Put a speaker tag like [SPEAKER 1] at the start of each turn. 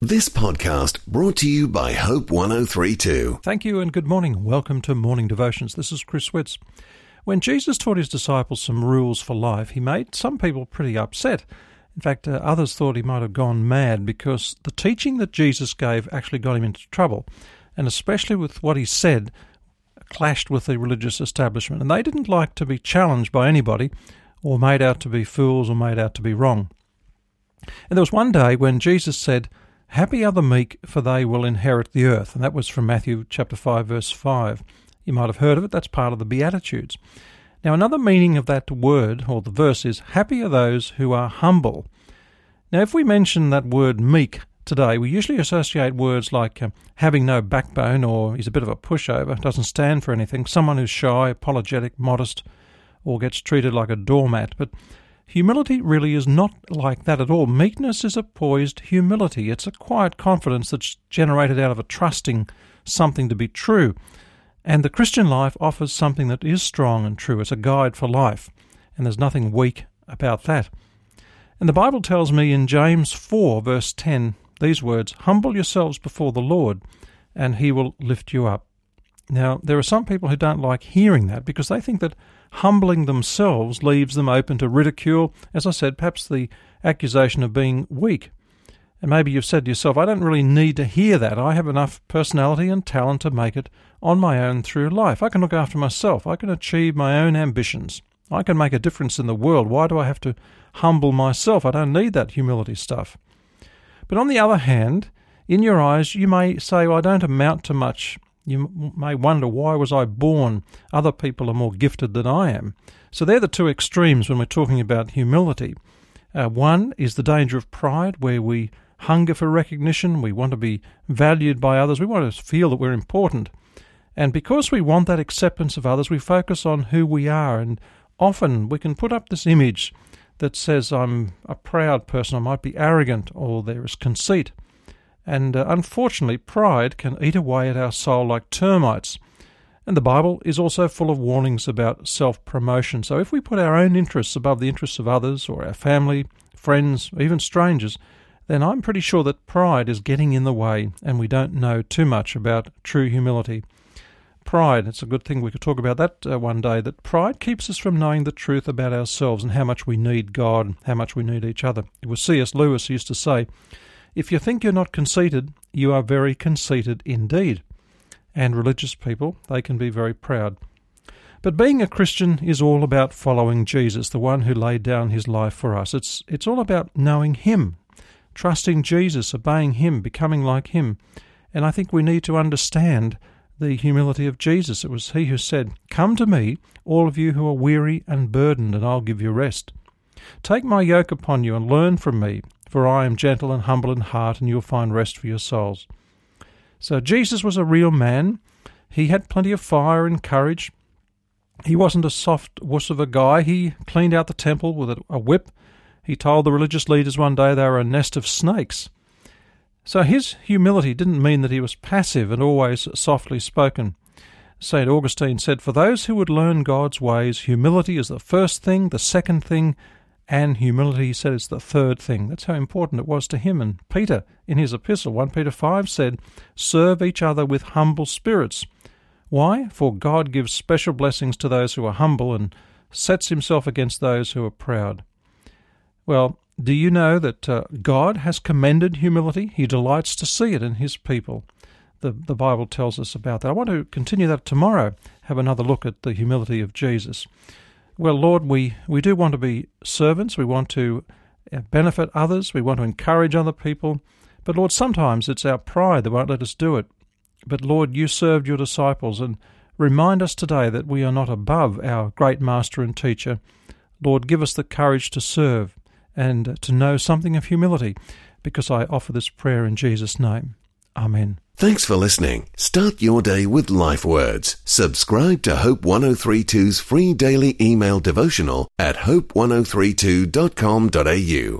[SPEAKER 1] This podcast brought to you by Hope 1032.
[SPEAKER 2] Thank you and good morning. Welcome to Morning Devotions. This is Chris Witz. When Jesus taught his disciples some rules for life, he made some people pretty upset. In fact, others thought he might have gone mad because the teaching that Jesus gave actually got him into trouble, and especially with what he said clashed with the religious establishment. And they didn't like to be challenged by anybody or made out to be fools or made out to be wrong. And there was one day when Jesus said, "Happy are the meek, for they will inherit the earth." And that was from Matthew chapter 5, verse 5. You might have heard of it. That's part of the Beatitudes. Now, another meaning of that word, or the verse, is happy are those who are humble. Now, if we mention that word meek today, we usually associate words like having no backbone, or he's a bit of a pushover, doesn't stand for anything, someone who's shy, apologetic, modest, or gets treated like a doormat. But humility really is not like that at all. Meekness is a poised humility. It's a quiet confidence that's generated out of a trusting something to be true. And the Christian life offers something that is strong and true. It's a guide for life, and there's nothing weak about that. And the Bible tells me in James 4, verse 10, these words, "Humble yourselves before the Lord, and he will lift you up." Now, there are some people who don't like hearing that because they think that humbling themselves leaves them open to ridicule, as I said, perhaps the accusation of being weak. And maybe you've said to yourself, I don't really need to hear that. I have enough personality and talent to make it on my own through life. I can look after myself. I can achieve my own ambitions. I can make a difference in the world. Why do I have to humble myself? I don't need that humility stuff. But on the other hand, in your eyes, you may say, well, I don't amount to much. You may wonder, why was I born? Other people are more gifted than I am. So they're the two extremes when we're talking about humility. One is the danger of pride, where we hunger for recognition, we want to be valued by others, we want to feel that we're important. And because we want that acceptance of others, we focus on who we are, and often we can put up this image that says, I'm a proud person, I might be arrogant, or there is conceit. And unfortunately, pride can eat away at our soul like termites. And the Bible is also full of warnings about self-promotion. So if we put our own interests above the interests of others, or our family, friends, even strangers, then I'm pretty sure that pride is getting in the way, and we don't know too much about true humility. Pride, it's a good thing we could talk about that one day, that pride keeps us from knowing the truth about ourselves and how much we need God, how much we need each other. It was C.S. Lewis who used to say, if you think you're not conceited, you are very conceited indeed. And religious people, they can be very proud. But being a Christian is all about following Jesus, the one who laid down his life for us. It's all about knowing him, trusting Jesus, obeying him, becoming like him. And I think we need to understand the humility of Jesus. It was he who said, "Come to me, all of you who are weary and burdened, and I'll give you rest. Take my yoke upon you and learn from me, for I am gentle and humble in heart, and you'll find rest for your souls." So Jesus was a real man. He had plenty of fire and courage. He wasn't a soft wuss of a guy. He cleaned out the temple with a whip. He told the religious leaders one day they were a nest of snakes. So his humility didn't mean that he was passive and always softly spoken. St. Augustine said, "For those who would learn God's ways, humility is the first thing, the second thing, and humility," he said, "is the third thing." That's how important it was to him. And Peter, in his epistle, 1 Peter 5, said, "Serve each other with humble spirits." Why? For God gives special blessings to those who are humble and sets himself against those who are proud. Well, do you know that God has commended humility? He delights to see it in his people. The Bible tells us about that. I want to continue that tomorrow, have another look at the humility of Jesus. Well, Lord, we do want to be servants. We want to benefit others. We want to encourage other people. But, Lord, sometimes it's our pride that won't let us do it. But, Lord, you served your disciples, and remind us today that we are not above our great master and teacher. Lord, give us the courage to serve and to know something of humility, because I offer this prayer in Jesus' name. Amen.
[SPEAKER 1] Thanks for listening. Start your day with Life Words. Subscribe to Hope 1032's free daily email devotional at hope1032.com.au.